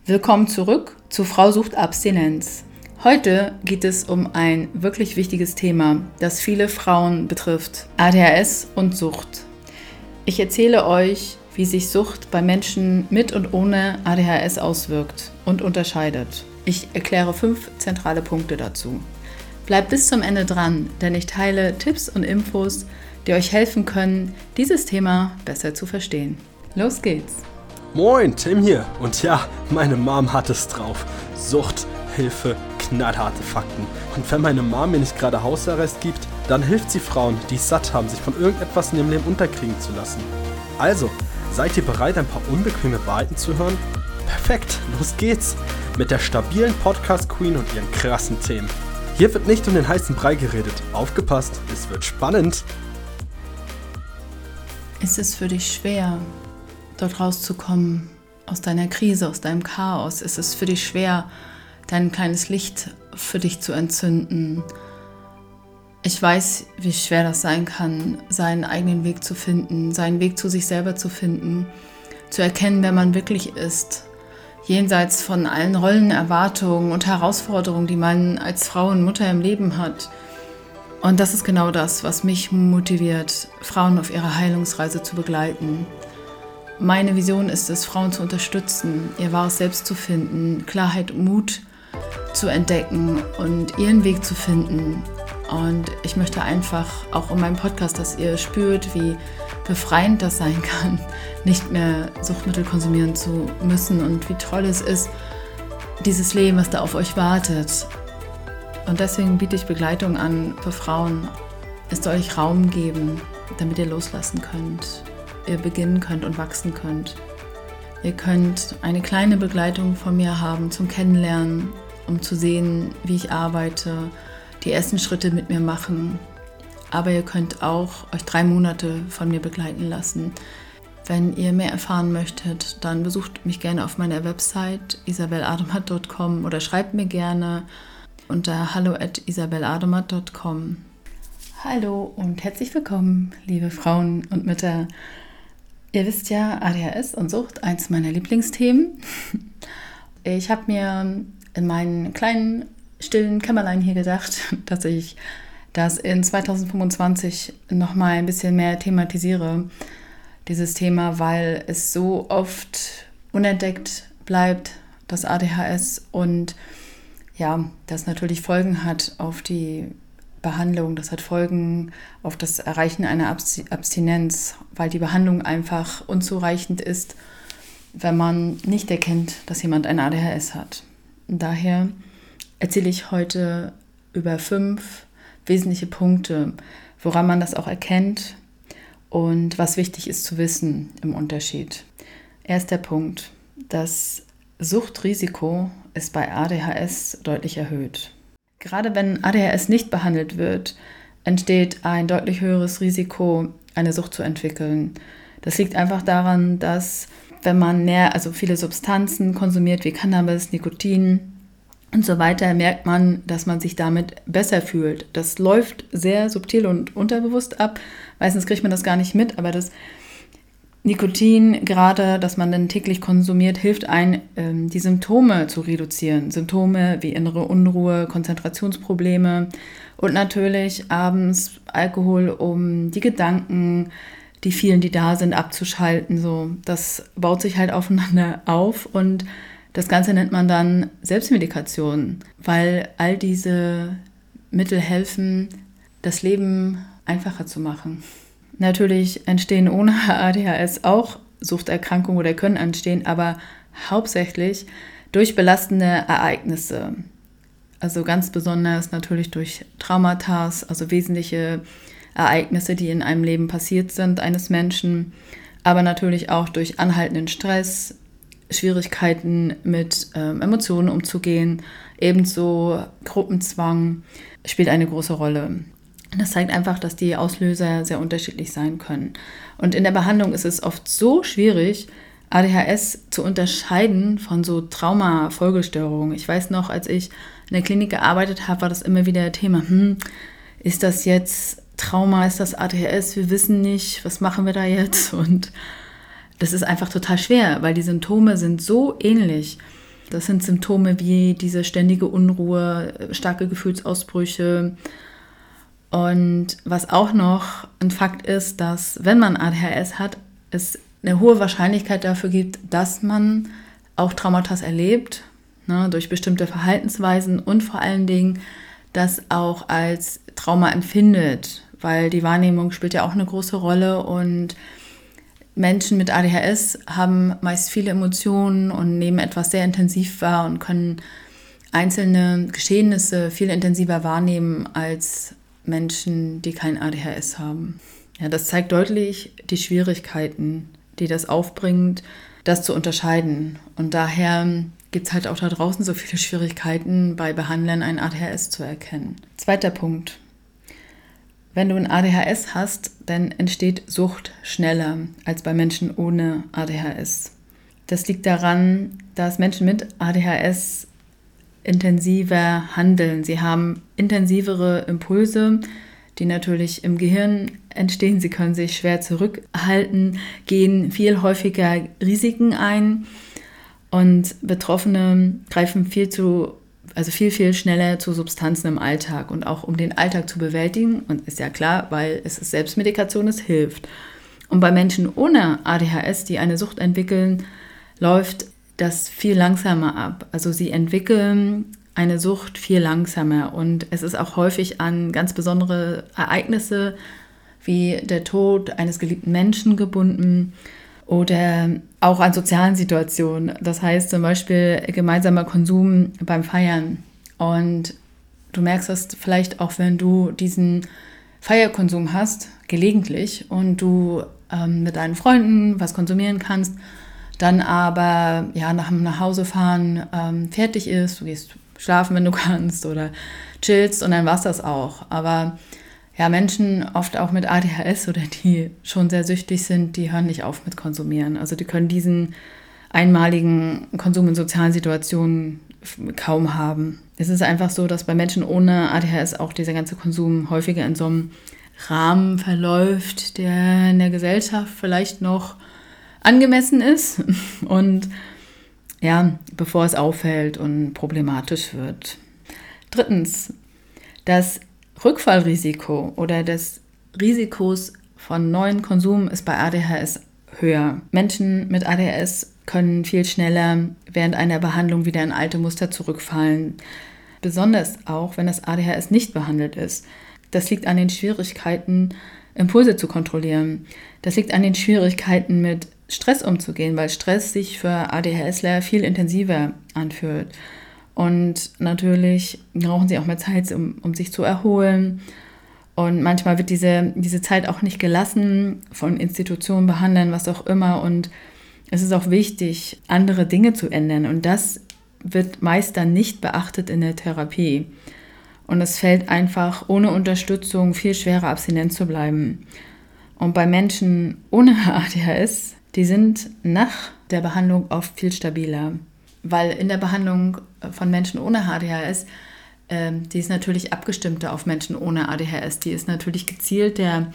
Willkommen zurück zu Frau sucht Abstinenz. Heute geht es um ein wirklich wichtiges Thema, das viele Frauen betrifft: ADHS und Sucht. Ich erzähle euch, wie sich Sucht bei Menschen mit und ohne ADHS auswirkt und unterscheidet. Ich erkläre 5 zentrale Punkte dazu. Bleibt bis zum Ende dran, denn ich teile Tipps und Infos, die euch helfen können, dieses Thema besser zu verstehen. Los geht's! Moin, Tim hier. Und ja, meine Mom hat es drauf. Sucht, Hilfe, knallharte Fakten. Und wenn meine Mom mir nicht gerade Hausarrest gibt, dann hilft sie Frauen, die es satt haben, sich von irgendetwas in ihrem Leben unterkriegen zu lassen. Also, seid ihr bereit, ein paar unbequeme Wahrheiten zu hören? Perfekt, los geht's. Mit der stabilen Podcast-Queen und ihren krassen Themen. Hier wird nicht um den heißen Brei geredet. Aufgepasst, es wird spannend. Ist es für dich schwer, dort rauszukommen, aus deiner Krise, aus deinem Chaos? Ist es für dich schwer, dein kleines Licht für dich zu entzünden? Ich weiß, wie schwer das sein kann, seinen eigenen Weg zu finden, seinen Weg zu sich selber zu finden, zu erkennen, wer man wirklich ist, jenseits von allen Rollen, Erwartungen und Herausforderungen, die man als Frau und Mutter im Leben hat. Und das ist genau das, was mich motiviert, Frauen auf ihrer Heilungsreise zu begleiten. Meine Vision ist es, Frauen zu unterstützen, ihr wahres Selbst zu finden, Klarheit und Mut zu entdecken und ihren Weg zu finden. Und ich möchte einfach auch in meinem Podcast, dass ihr spürt, wie befreiend das sein kann, nicht mehr Suchtmittel konsumieren zu müssen und wie toll es ist, dieses Leben, was da auf euch wartet. Und deswegen biete ich Begleitung an für Frauen. Es soll euch Raum geben, damit ihr loslassen könnt, ihr beginnen könnt und wachsen könnt. Ihr könnt eine kleine Begleitung von mir haben zum Kennenlernen, um zu sehen, wie ich arbeite, die ersten Schritte mit mir machen. Aber ihr könnt auch euch 3 Monate von mir begleiten lassen. Wenn ihr mehr erfahren möchtet, dann besucht mich gerne auf meiner Website isabelladomat.com oder schreibt mir gerne unter hallo@isabelladomat.com. Hallo und herzlich willkommen, liebe Frauen und Mütter. Ihr wisst ja, ADHS und Sucht, eins meiner Lieblingsthemen. Ich habe mir in meinen kleinen, stillen Kämmerlein hier gedacht, dass ich das in 2025 nochmal ein bisschen mehr thematisiere, dieses Thema, weil es so oft unentdeckt bleibt, das ADHS, und ja, das natürlich Folgen hat auf die Behandlung, das hat Folgen auf das Erreichen einer Abstinenz, weil die Behandlung einfach unzureichend ist, wenn man nicht erkennt, dass jemand ein ADHS hat. Und daher erzähle ich heute über 5 wesentliche Punkte, woran man das auch erkennt und was wichtig ist zu wissen im Unterschied. Erster Punkt: Das Suchtrisiko ist bei ADHS deutlich erhöht. Gerade wenn ADHS nicht behandelt wird, entsteht ein deutlich höheres Risiko, eine Sucht zu entwickeln. Das liegt einfach daran, dass wenn man viele Substanzen konsumiert wie Cannabis, Nikotin und so weiter, merkt man, dass man sich damit besser fühlt. Das läuft sehr subtil und unterbewusst ab. Meistens kriegt man das gar nicht mit, aber das Nikotin, gerade das man dann täglich konsumiert, hilft einem, die Symptome zu reduzieren. Symptome wie innere Unruhe, Konzentrationsprobleme und natürlich abends Alkohol, um die Gedanken, die vielen, die da sind, abzuschalten. So, das baut sich halt aufeinander auf und das Ganze nennt man dann Selbstmedikation, weil all diese Mittel helfen, das Leben einfacher zu machen. Natürlich entstehen ohne ADHS auch Suchterkrankungen oder können entstehen, aber hauptsächlich durch belastende Ereignisse. Also ganz besonders natürlich durch Traumata, also wesentliche Ereignisse, die in einem Leben passiert sind, eines Menschen, aber natürlich auch durch anhaltenden Stress, Schwierigkeiten mit Emotionen umzugehen, ebenso Gruppenzwang spielt eine große Rolle. Das zeigt einfach, dass die Auslöser sehr unterschiedlich sein können. Und in der Behandlung ist es oft so schwierig, ADHS zu unterscheiden von so Trauma-Folgestörungen. Ich weiß noch, als ich in der Klinik gearbeitet habe, war das immer wieder Thema, ist das jetzt Trauma, ist das ADHS? Wir wissen nicht, was machen wir da jetzt? Und das ist einfach total schwer, weil die Symptome sind so ähnlich. Das sind Symptome wie diese ständige Unruhe, starke Gefühlsausbrüche. Und was auch noch ein Fakt ist, dass wenn man ADHS hat, es eine hohe Wahrscheinlichkeit dafür gibt, dass man auch Traumata erlebt, ne, durch bestimmte Verhaltensweisen und vor allen Dingen das auch als Trauma empfindet, weil die Wahrnehmung spielt ja auch eine große Rolle und Menschen mit ADHS haben meist viele Emotionen und nehmen etwas sehr intensiv wahr und können einzelne Geschehnisse viel intensiver wahrnehmen als Menschen, die kein ADHS haben. Ja, das zeigt deutlich die Schwierigkeiten, die das aufbringt, das zu unterscheiden. Und daher gibt es halt auch da draußen so viele Schwierigkeiten, bei Behandlern ein ADHS zu erkennen. Zweiter Punkt. Wenn du ein ADHS hast, dann entsteht Sucht schneller als bei Menschen ohne ADHS. Das liegt daran, dass Menschen mit ADHS intensiver handeln. Sie haben intensivere Impulse, die natürlich im Gehirn entstehen. Sie können sich schwer zurückhalten, gehen viel häufiger Risiken ein und Betroffene greifen viel schneller zu Substanzen im Alltag und auch um den Alltag zu bewältigen. Und ist ja klar, weil es ist Selbstmedikation, es hilft. Und bei Menschen ohne ADHS, die eine Sucht entwickeln, läuft das viel langsamer ab. Also sie entwickeln eine Sucht viel langsamer und es ist auch häufig an ganz besondere Ereignisse wie der Tod eines geliebten Menschen gebunden oder auch an sozialen Situationen. Das heißt zum Beispiel gemeinsamer Konsum beim Feiern. Und du merkst das vielleicht auch, wenn du diesen Feierkonsum hast, gelegentlich, und du mit deinen Freunden was konsumieren kannst, dann aber nach dem Nachhausefahren fertig ist, du gehst schlafen, wenn du kannst, oder chillst und dann war's das auch. Aber ja, Menschen oft auch mit ADHS oder die schon sehr süchtig sind, die hören nicht auf mit Konsumieren. Also die können diesen einmaligen Konsum in sozialen Situationen kaum haben. Es ist einfach so, dass bei Menschen ohne ADHS auch dieser ganze Konsum häufiger in so einem Rahmen verläuft, der in der Gesellschaft vielleicht noch angemessen ist und ja, bevor es auffällt und problematisch wird. Drittens, das Rückfallrisiko oder des Risikos von neuen Konsum ist bei ADHS höher. Menschen mit ADHS können viel schneller während einer Behandlung wieder in alte Muster zurückfallen. Besonders auch, wenn das ADHS nicht behandelt ist. Das liegt an den Schwierigkeiten, Impulse zu kontrollieren. Das liegt an den Schwierigkeiten, mit Stress umzugehen, weil Stress sich für ADHSler viel intensiver anfühlt. Und natürlich brauchen sie auch mehr Zeit, um sich zu erholen. Und manchmal wird diese Zeit auch nicht gelassen, von Institutionen behandeln, was auch immer. Und es ist auch wichtig, andere Dinge zu ändern. Und das wird meist dann nicht beachtet in der Therapie. Und es fällt einfach ohne Unterstützung viel schwerer, abstinent zu bleiben. Und bei Menschen ohne ADHS, die sind nach der Behandlung oft viel stabiler. Weil in der Behandlung von Menschen ohne ADHS, die ist natürlich abgestimmter auf Menschen ohne ADHS. Die ist natürlich gezielter,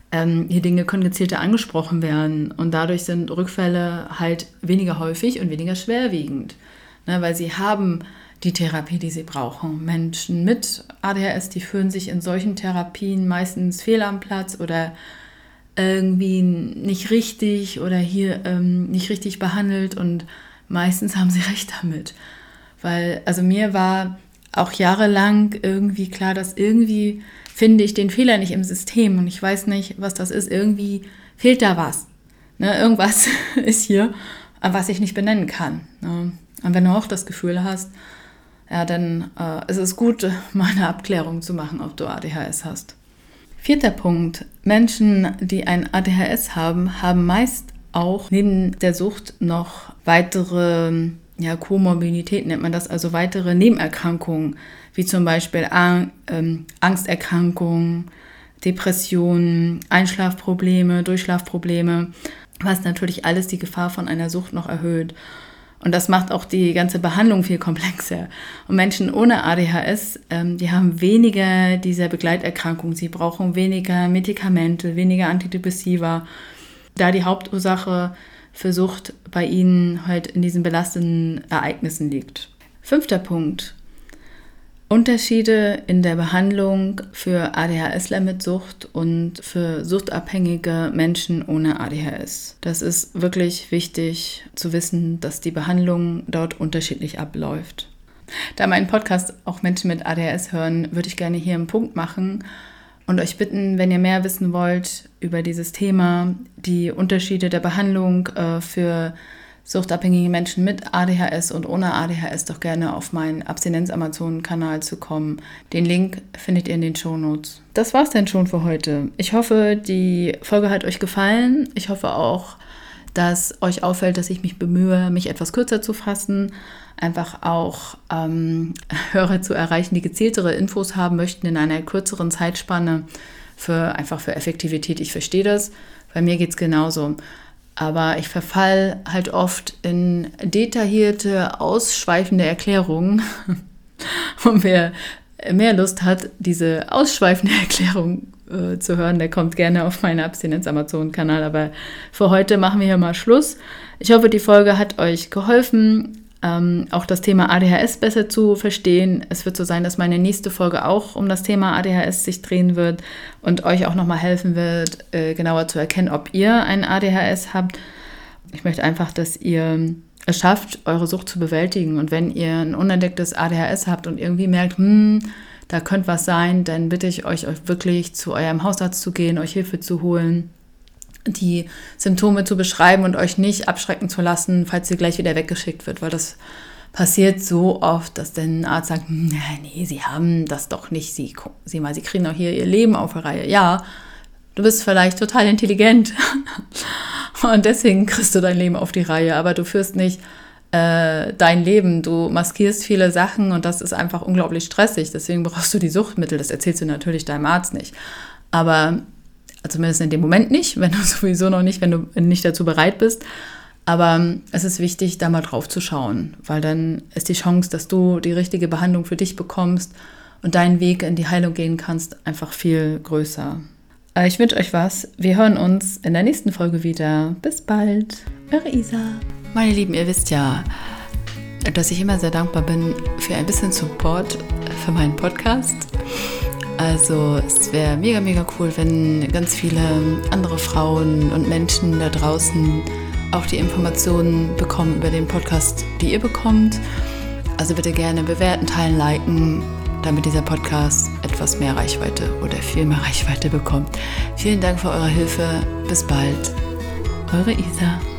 die Dinge können gezielter angesprochen werden. Und dadurch sind Rückfälle halt weniger häufig und weniger schwerwiegend. Ne, weil sie haben die Therapie, die sie brauchen. Menschen mit ADHS, die fühlen sich in solchen Therapien meistens fehl am Platz oder irgendwie nicht richtig oder hier nicht richtig behandelt, und meistens haben sie recht damit. Weil, also mir war auch jahrelang irgendwie klar, dass irgendwie finde ich den Fehler nicht im System und ich weiß nicht, was das ist. Irgendwie fehlt da was. Ne? Irgendwas ist hier, was ich nicht benennen kann. Ne? Und wenn du auch das Gefühl hast, ja, dann ist es gut, mal eine Abklärung zu machen, ob du ADHS hast. 4. Punkt. Menschen, die ein ADHS haben, haben meist auch neben der Sucht noch weitere Komorbiditäten, nennt man das, also weitere Nebenerkrankungen, wie zum Beispiel Angsterkrankungen, Depressionen, Einschlafprobleme, Durchschlafprobleme, was natürlich alles die Gefahr von einer Sucht noch erhöht. Und das macht auch die ganze Behandlung viel komplexer. Und Menschen ohne ADHS, die haben weniger dieser Begleiterkrankungen. Sie brauchen weniger Medikamente, weniger Antidepressiva, da die Hauptursache für Sucht bei Ihnen heute in diesen belastenden Ereignissen liegt. 5. Punkt. Unterschiede in der Behandlung für ADHSler mit Sucht und für suchtabhängige Menschen ohne ADHS. Das ist wirklich wichtig zu wissen, dass die Behandlung dort unterschiedlich abläuft. Da meinen Podcast auch Menschen mit ADHS hören, würde ich gerne hier einen Punkt machen und euch bitten, wenn ihr mehr wissen wollt über dieses Thema, die Unterschiede der Behandlung für suchtabhängige Menschen mit ADHS und ohne ADHS, doch gerne auf meinen Abstinenz-Amazon-Kanal zu kommen. Den Link findet ihr in den Shownotes. Das war's dann schon für heute. Ich hoffe, die Folge hat euch gefallen. Ich hoffe auch, dass euch auffällt, dass ich mich bemühe, mich etwas kürzer zu fassen. Einfach auch Hörer zu erreichen, die gezieltere Infos haben möchten in einer kürzeren Zeitspanne für Effektivität. Ich verstehe das. Bei mir geht's genauso. Aber ich verfall halt oft in detaillierte, ausschweifende Erklärungen. Und wer mehr Lust hat, diese ausschweifende Erklärung zu hören, der kommt gerne auf meinen Abstinenz-Amazon-Kanal. Aber für heute machen wir hier mal Schluss. Ich hoffe, die Folge hat euch geholfen, auch das Thema ADHS besser zu verstehen. Es wird so sein, dass meine nächste Folge auch um das Thema ADHS sich drehen wird und euch auch nochmal helfen wird, genauer zu erkennen, ob ihr ein ADHS habt. Ich möchte einfach, dass ihr es schafft, eure Sucht zu bewältigen. Und wenn ihr ein unentdecktes ADHS habt und irgendwie merkt, da könnte was sein, dann bitte ich euch wirklich zu eurem Hausarzt zu gehen, euch Hilfe zu holen, die Symptome zu beschreiben und euch nicht abschrecken zu lassen, falls ihr gleich wieder weggeschickt wird, weil das passiert so oft, dass dann ein Arzt sagt, nee, Sie haben das doch nicht, Sie kriegen doch hier Ihr Leben auf die Reihe. Ja, du bist vielleicht total intelligent und deswegen kriegst du dein Leben auf die Reihe, aber du führst nicht dein Leben, du maskierst viele Sachen und das ist einfach unglaublich stressig, deswegen brauchst du die Suchtmittel, das erzählst du natürlich deinem Arzt nicht, aber zumindest in dem Moment nicht, wenn du nicht dazu bereit bist. Aber es ist wichtig, da mal drauf zu schauen, weil dann ist die Chance, dass du die richtige Behandlung für dich bekommst und deinen Weg in die Heilung gehen kannst, einfach viel größer. Ich wünsche euch was. Wir hören uns in der nächsten Folge wieder. Bis bald. Eure Isa. Meine Lieben, ihr wisst ja, dass ich immer sehr dankbar bin für ein bisschen Support für meinen Podcast. Also es wäre mega, mega cool, wenn ganz viele andere Frauen und Menschen da draußen auch die Informationen bekommen über den Podcast, die ihr bekommt. Also bitte gerne bewerten, teilen, liken, damit dieser Podcast etwas mehr Reichweite oder viel mehr Reichweite bekommt. Vielen Dank für eure Hilfe. Bis bald. Eure Isa.